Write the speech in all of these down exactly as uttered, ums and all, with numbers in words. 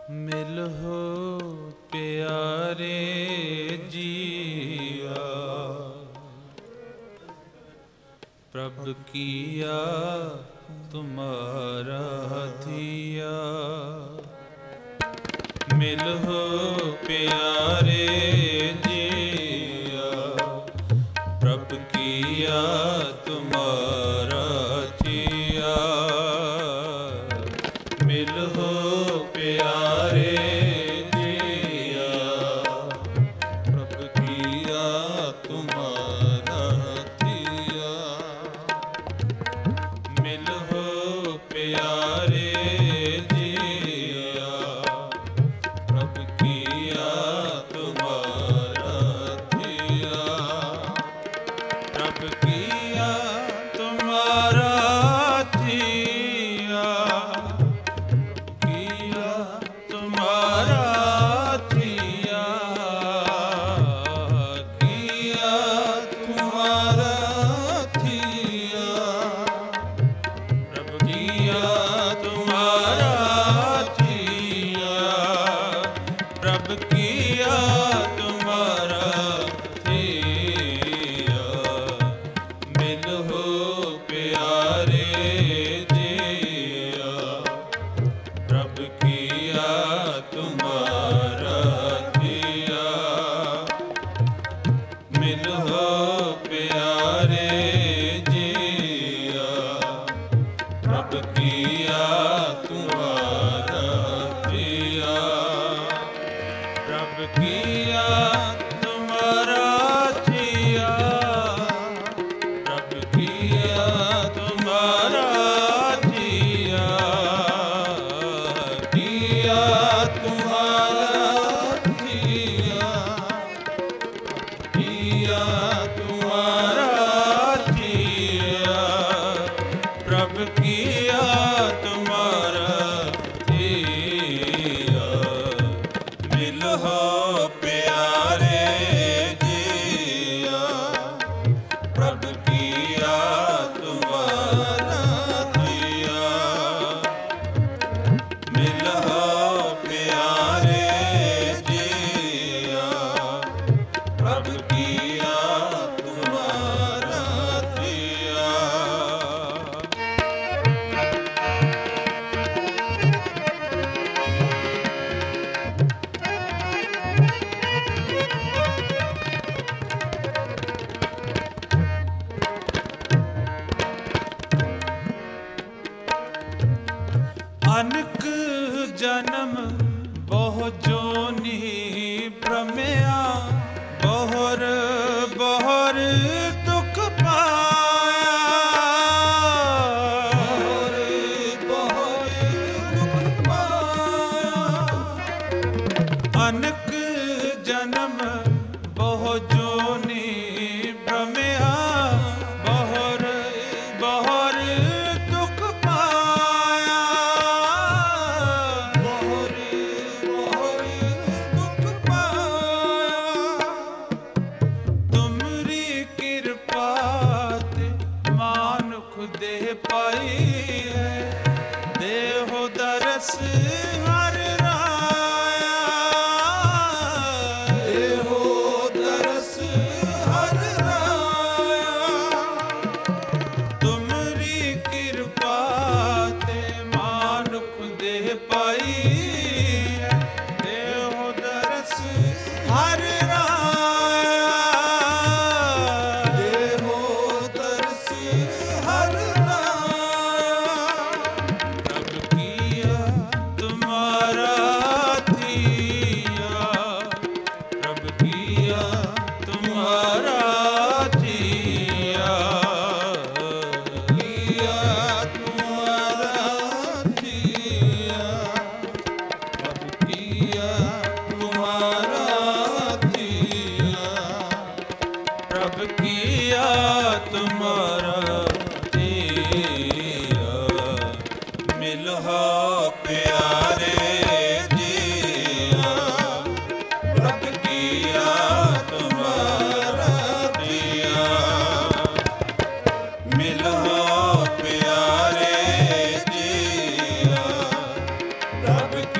ਮਿਲਹੁ ਪਿਆਰੇ ਜੀਆ, ਪ੍ਰਭ ਕੀਆ ਤੁਮਾਰਾ ਥੀਆ। ਮਿਲਹੁ ਪਿਆਰੇ ਜੀਆ, ਪ੍ਰਭ ਕੀਆ ਤੁਮਾਰਾ ਥੀਆ। ਮਿਲਹੁ ਪਿਆਰੇ ਜੀਆ, ਪ੍ਰਭ ਕੀਆ ਤੁਮਾਰਾ ਥੀਆ। ਮਿਲਹੁ ਪਿਆਰੇ ਜੀਆ, ਪ੍ਰਭ ਕੀਆ ਤੁਮਾਰਾ ਥੀਆ। ਪ੍ਰਭ ਕੀਆ ਤੁਮਾਰਾ ਥੀਆ, ਕੀਆ ਤੁਮਾਰਾ ਥੀਆ। ਕੀਆ ਤੁਮਾਰਾ ਥੀਆ, ਪ੍ਰਭ ਕੀਆ ਤੁਮਾਰਾ ਥੀਆ। ਪ੍ਰਭ ਕੀਆ ਤੁਮਾਰਾ ਥੀਆ। ਮਿਲਹੁ ਪਿਆਰੇ ਜੀਆ, ਪ੍ਰਭ ਕੀਆ ਤੁਮਾਰਾ ਥੀਆ। ਮਿਲਹੁ ਪਿਆਰੇ ਜੀਆ, ਪ੍ਰਭ ਕੀਆ ਤੁਮਾਰਾ ਥੀਆ। ਪ੍ਰਭ ਕੀਆ ਤੁਮਾਰਾ ਥੀਆ। ਪ੍ਰਭ ਕੀਆ ਤੁਮਾਰਾ ਥੀਆ। ਕੀਆ ਤੁਮਾਰਾ ਥੀਆ। ਕੀਆ ਤੁਮਾਰਾ ਥੀਆ। ਪ੍ਰਭ ਕੀਆ ਤੁਮਾਰਾ ਥੀਆ। ਮਿਲਹੁ ਪਿਆਰੇ ਜੀਆ, ਪ੍ਰਭ ਕੀਆ ਤੁਮਾਰਾ ਥੀਆ। ਮਿਲਹੁ ਪਿਆਰੇ ਜੀਆ, ਪ੍ਰਭ ਕੀਆ ਤੁਮਾਰਾ ਥੀਆ। ਅਨਕ ਜਨਮ ਬਹੁ ਜੋਨੀ ਭ੍ਰਮਿਆ, ਬਹੁਰ ਬਹੁਰ ਦੁਖ ਪਾਇਆ। ਬਹੁਰ ਬਹੁਰ ਦੁਖ ਪਾਇਆ। ਅਨਕ ਜਨਮ ਬਹੁ ਜੋਨੀ ਭ੍ਰਮਿਆ, ਬਹੁਰ ਬਹੁਰ ਦੁਖ ਪਾਇਆ। ਬਹੁਰ ਬਹੁਰ ਦੁਖ ਪਾਇਆ। ਤੁਮਰੀ ਕਿਰਪਾ ਤੇ ਮਾਨੁਖ ਦੇਹ ਪਾਈ ਹੈ, ਦੇਹੁ ਦਰਸ ਹਰਿ ਰਾਇਆ। ਦੇਹੁ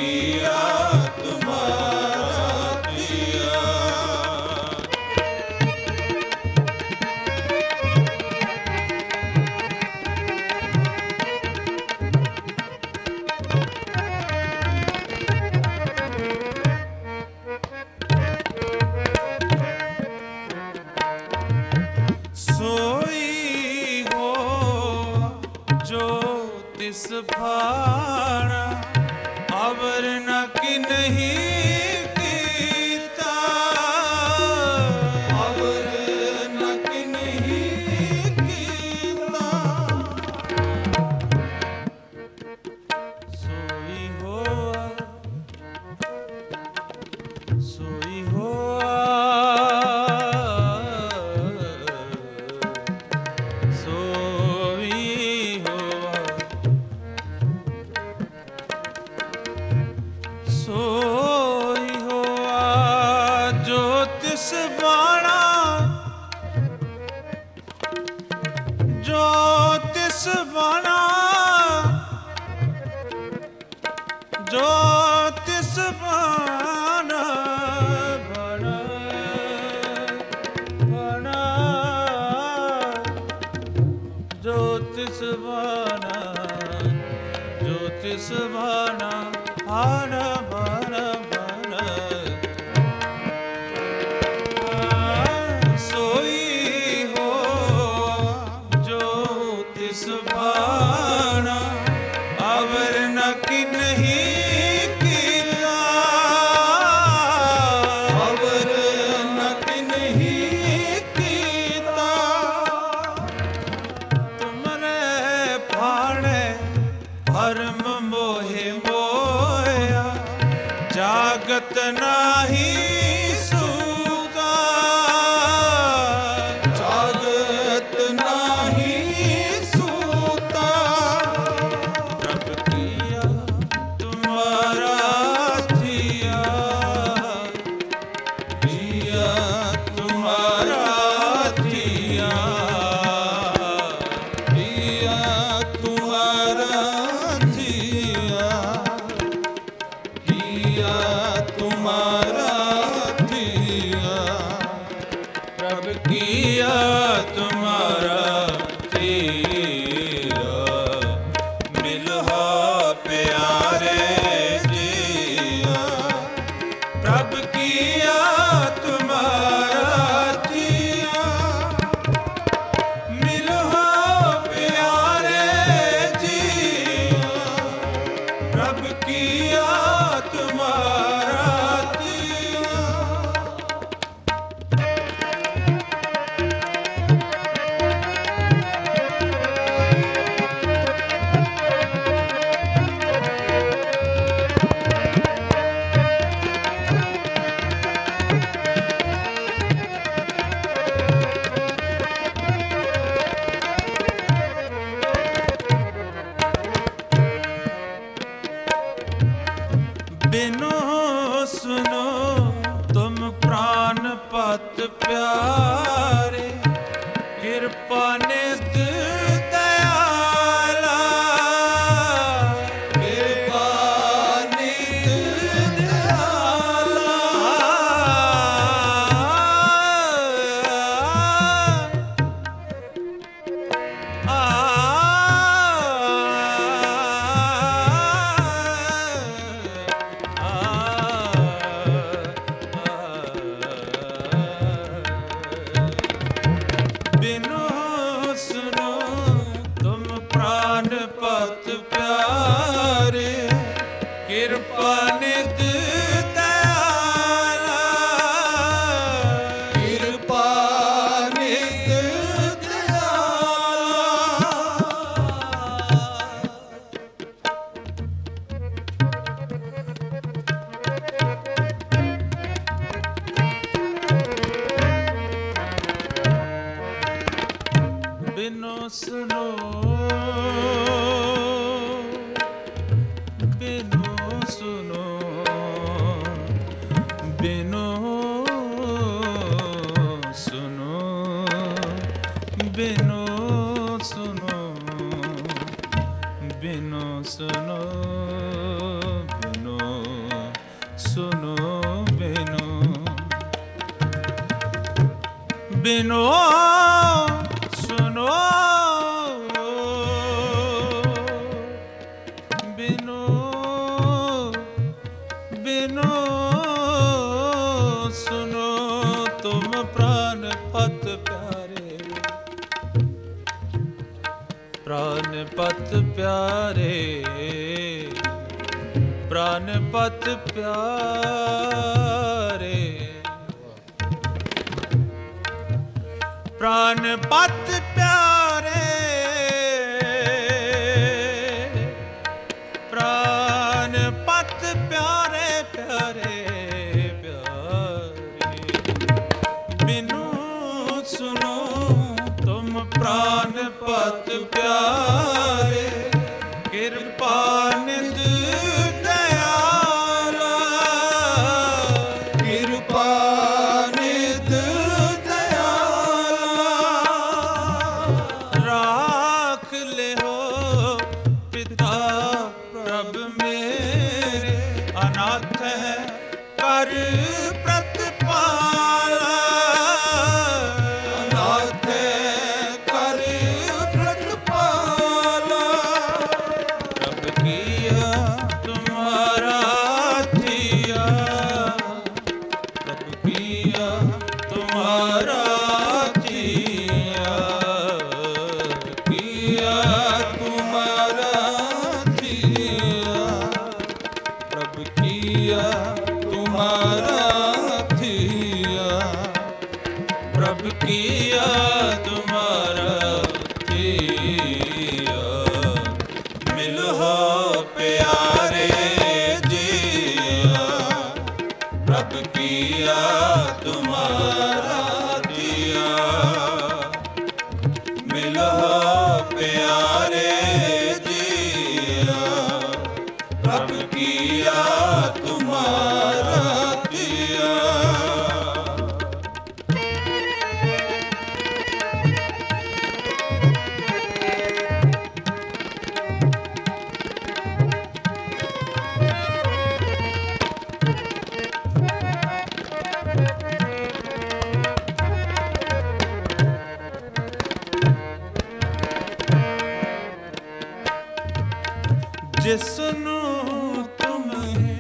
किया तुम्हारा किया। सोई हो जो तिस भाना अवर न कि नहीं कीता, अवर न कि नहीं कीता। सोई हो सोई हो सोई हो जो तिस बाणा जो तिस बाणा जो तिस बाणा बाणा बाणा जो तिस बाणा जो तिस बाणा बाणा बाणा बाणा। सोई हो जो तिस बाणा अवर न कि नहीं कीता, अवर न कि नहीं कीता। तुमरे भाणे भरम मोहे मोया जागत नाही सूता, जागत नाही सूता। प्रभ किया तुम्हारा किया, किया तुम्हारा किया, किया तुम्हारा किया, किया तुम्हारा किया। प्रभ किया तुम्हारा किया, मिलहा प्यारे जिया। प्रभ किया तुम्हारा किया, मिलहा प्यारे जिया। प्रभ किया तुम्हारा किया। बिनो सुनो तुम प्राण पत प्यारे, कृपा निध दयाला, कृपा निध दयाला। बिनु सुनो तुम प्राण पत प्यारे, कृपा निध दयाला, कृपा निध दयाला। बिनु सुनो बिनु सुनो ਸੁਨੋ ਬਿਨੋ ਬਿਨੋ ਸੁਨੋ ਬਿਨੋ ਬਿਨੋ ਸੁਨੋ ਤੁਮ ਪ੍ਰਾਨ ਪਤ ਪਿਆਰੇ ਪ੍ਰਾਨ ਪਤ ਪਿਆਰੇ ਪ੍ਰਾਨ ਪਤ ਪਿਆਰੇ ਪ੍ਰਾਨ ਪਤ ਪਿਆਰੇ ਪ੍ਰਾਨ ਪਤ ਪਿਆਰੇ ਪਿਆਰੇ ਪਿਆਰੇ ਬਿਨੂ ਸੁਨੋ ਤੁਮ ਪ੍ਰਾਨ ਪਤ ਪਿਆਰੇ ਕਿਰਪਾ ਨਿਧ ਦਇਆਲਾ ਕਿਰਪਾ ਨਿਧ ਦਇਆਲਾ ਰਾਖ ਲਿਓ ਪਿਤਾ ਪ੍ਰਭ ਮੇਰੇ ਅਨਾਥ ਹੈ ਕਰ ਪ੍ਰਤਪਾਲਾ ਅਨਾਥ ਹੈ ਕਰ ਪ੍ਰਤਪਾਲਾ ਪ੍ਰਭ ਕੀਆ ਤੁਮਾਰਾ ਥੀਆ ਪ੍ਰਭ ਕੀਆ ਤੁਮਾਰਾ ਥੀਆ ਕੀਆ ਤੁਮਾਰਾ ਥੀਆ ਪ੍ਰਭ ਕੀਆ ਤੁਮਾਰਾ ਥੀਆ ਪ੍ਰਭ ਕੀਆ ਤੁਮਾਰਾ ਥੀਆ ਮਿਲੋ ਪਿਆਰੇ ਜੀਆ ਪ੍ਰਭ ਕੀਆ ਤੁਮਾਰਾ ਥੀਆ ਮਿਲੋ ਪਿਆਰੇ ਜੀਆ ਪ੍ਰਭ ਕੀਆ ਤੁਮਾਰਾ ਥੀਆ ਜਿਸਨੂੰ ਤੁਮੇ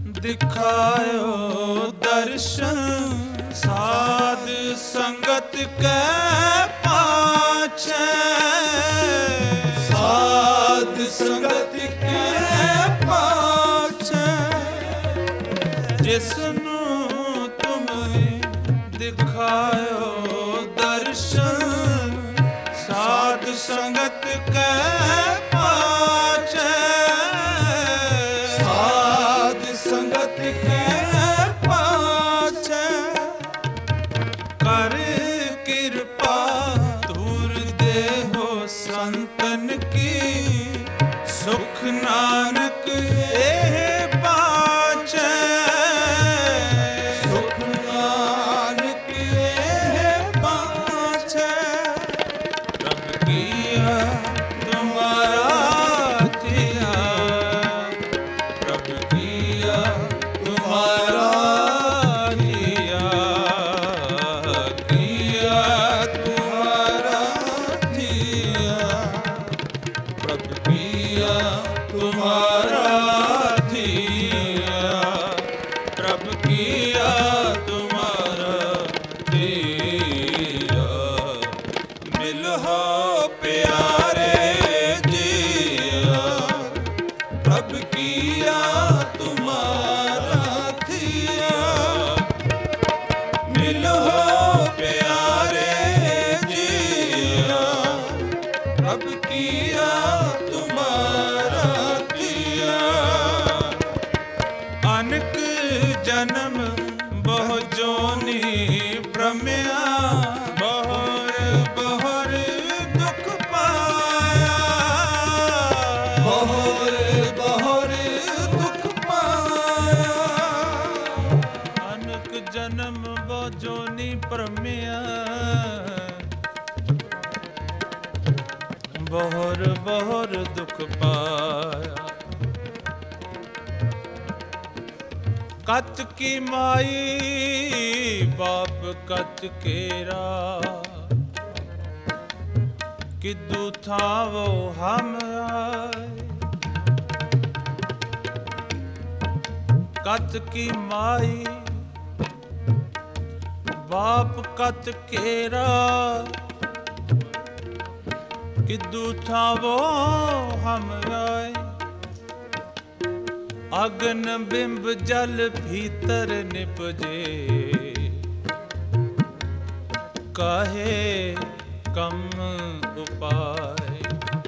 ਦਿਖਾਇਓ ਦਰਸ਼ਨ ਸਾਧ ਸੰਗਤ ਕੈ ਪਾਛੈ ਸਾਧ ਸੰਗਤ ਕੈ ਪਾਛੈ ਜਿਸਨੂੰ ਤੁਮੇ ਦਿਖਾਇਓ ਦਰਸ਼ਨ ਸਾਧ ਸੰਗਤ ਕੈ ਪਾਛੈ ਸੰਗਤ ਕੈ ਪਾਛੈ ਕਰ ਕਿਰਪਾ ਧੂਰ ਦੇਹੋ ਸੰਤਨ ਕੀ ਸੁਖ ਨਾਨਕ ਇਹ ਪਾਛੈ ਸੁਖ ਨਾਨਕ ਇਹ ਪਾਛੈ ਪ੍ਰਭ ਕੀਆ ਤੁਮਾਰਾ ਥੀਆ ਪ੍ਰਭ ਕੀਆ ਤੁਮਾਰਾ ਥੀਆ ਕੀਆ ਤੁਮਾਰਾ ਥੀਆ ਪ੍ਰਭ ਕੀਆ ਤੁਮਾਰਾ ਥੀਆ ਪ੍ਰਭ ਕੀਆ ਤੁਮਾਰਾ ਥੀਆ ਮਿਲੋ ਪਿਆਰੇ ਜੀਆ ਪ੍ਰਭ ਕੀਆ ਤੁਮਾਰਾ ਥੀਆ ਮਿਲੋ ਪਿਆਰੇ ਜੀਆ ਪ੍ਰਭ ਕੀਆ ਤੁਮਾਰਾ ਥੀਆ ਅਨਕ ਜਨਮ ਬਹੁ ਜੋਨੀ ਭ੍ਰਮਿਆ ਬਹੁਰ ਬਹੁਰ ਦੁਖ ਪਾਇਆ ਬਹੁਰ ਬਹੁਰ ਦੁਖ ਪਾਇਆ ਅਨਕ ਜਨਮ ਬਹੁ ਜੋਨੀ ਭ੍ਰਮਿਆ ਬਹੁਰ ਬਹੁਰ ਦੁਖ ਪਾਇਆ कच की माई बाप कच केरा, किदू था वो हम आए। कच की माई बाप कच केरा, किदू था वो हम आए। अग्न बिंब जल भीतर निपजे, कहे कम उपाय।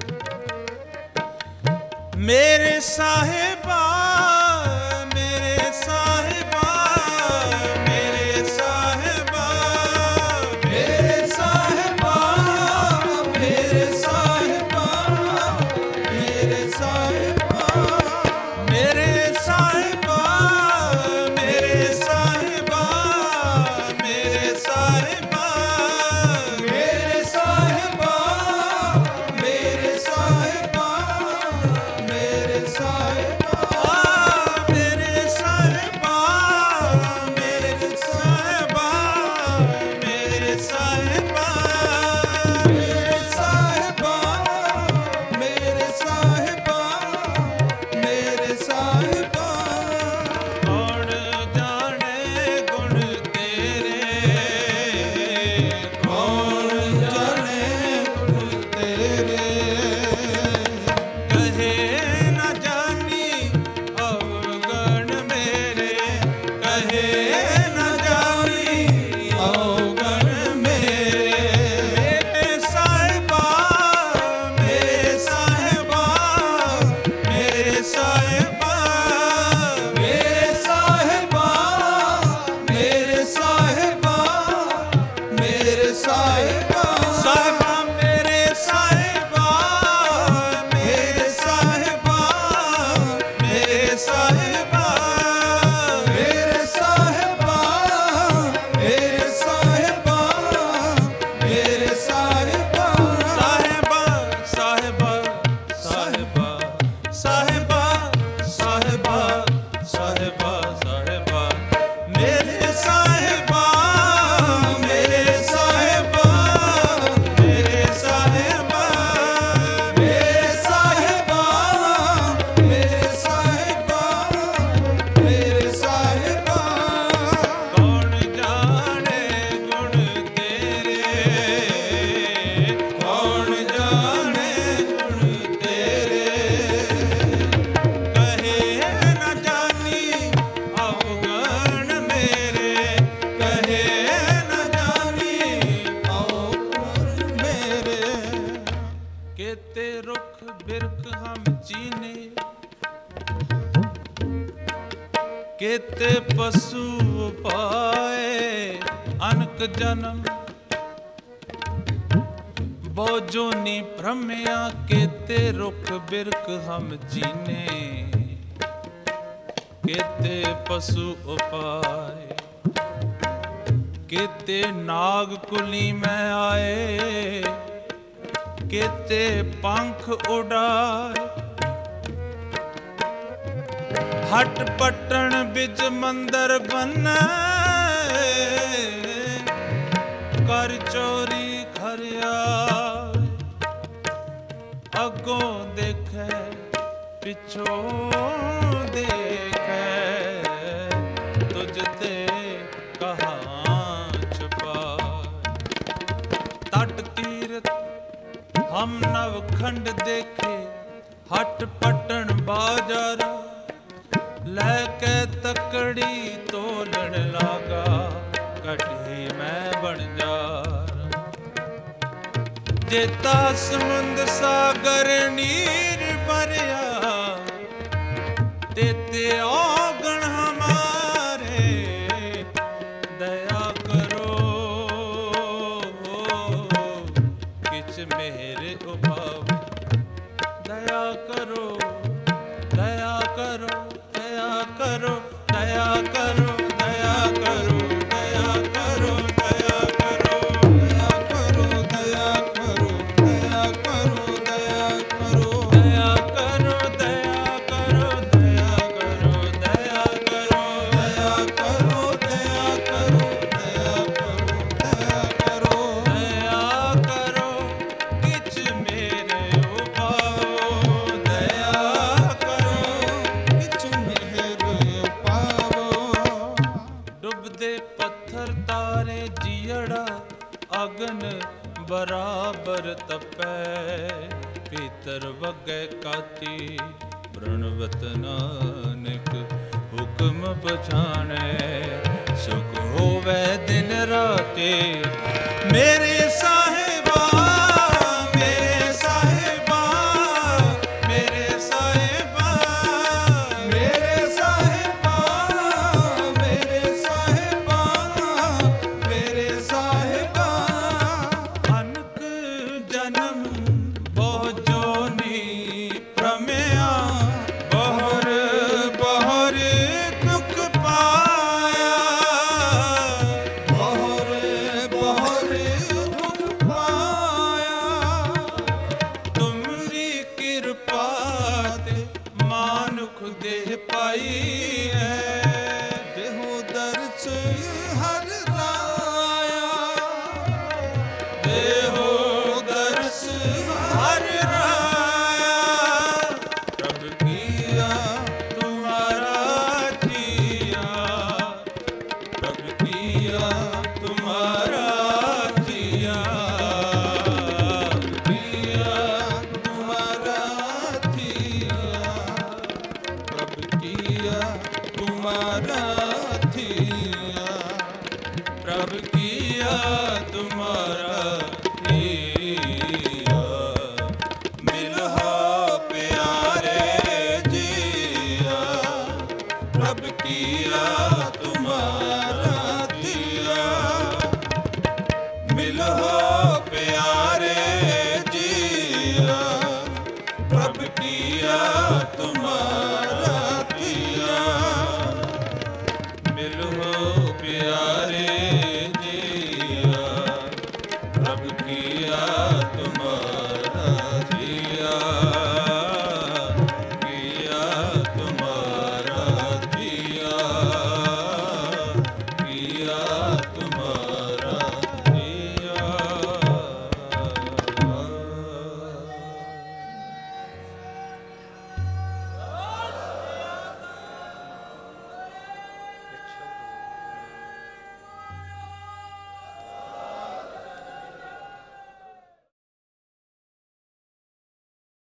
मेरे साहिबा मेरे साहिबा मेरे साहिबा मेरे साहिबा मेरे साहिबा मेरे साहिबा मेरे साहिबा मेरे साहिबा मेरे साहिबा मेरे साहिबा मेरे साहिबा मेरे साहिबा मेरे साहिबा मेरे साहिबा मेरे साहिबा मेरे साहिबा मेरे साहिबा मेरे साहिबा। कौन जाने गुण तेरे, कौन जाने गुण तेरे, कहे न जानी अवगुण मेरे, कहे न जानी अवगुण मेरे। मेरे साहिबा मेरे साहिबा मेरे साहिबा मेरे साहिबा मेरे साहिबा मेरे साहिबा साहिबा मेरे साहिबा मेरे साहिबा मेरे साहिबा मेरे साहिबा मेरे साहिबा मेरे साहिबा साहिबा साहिबा साहिबा साहिबा साहिबा साहिबा साहिबा मेरे साहिबा मेरे साहिबा मेरे साहिबा मेरे साहिबा मेरे साहिबा मेरे साहिबा। कौन जाने गुण तेरे, कौन जाने गुण तेरे, कहे न जानी अवगुण मेरे, कहे न जानी अवगुण मेरे। केते रुख बिरख हम चीने, केते पशु पाए अनक जन्म। बोजोनी भ्रमिया केते रुख बिरख हम चीने, केते पशु उपाय। केते नाग कुली में आए, केते पंख उड़ाए। हट पटन बिच मंदर बने, कर चोरी घर आए। अगों देखे पिछों देखे, तुझ ते कहाँ छुपाए। तट तीरथ हम नवखंड देखे, हट पटन बाजार। लैके तकड़ी तोलन लागा, कटी मैं बणजार। जेता समुंद सागर नीर भरिया, तेते औगण हमारे। दया करो किछ मेरे उपाव, दया करो दया करो दया करो दया करो दया करो दया करो दया करो दया करो दया करो दया करो दया करो दया करो दया करो दया करो बराबर तपै भीतर वगै काती प्रणवत नानक हुक्म पछाणै सुख होवै दिन राते मेरे साहिबा मेरे साहिबा मेरे साहिबा मेरे साहिबा मेरे साहिबा मेरे साहिबा अनक जन्म बहु जोनी प्रमेया बहुर बहुर दुख पाया बहुर बहुर दुख पाया तुमरी कृपा ते मानुख देह पाई है देहो दर्श हर राया देहो दर्श हर राया प्रभ किया तुम्हारा किया प्रभ किया तुम्हारा किया किया तुम्हारा किया प्रभ किया तुम्हारा किया प्रभ किया तुम्हारा किया मिलहा प्यारे जिया प्रभ किया तुम्हारा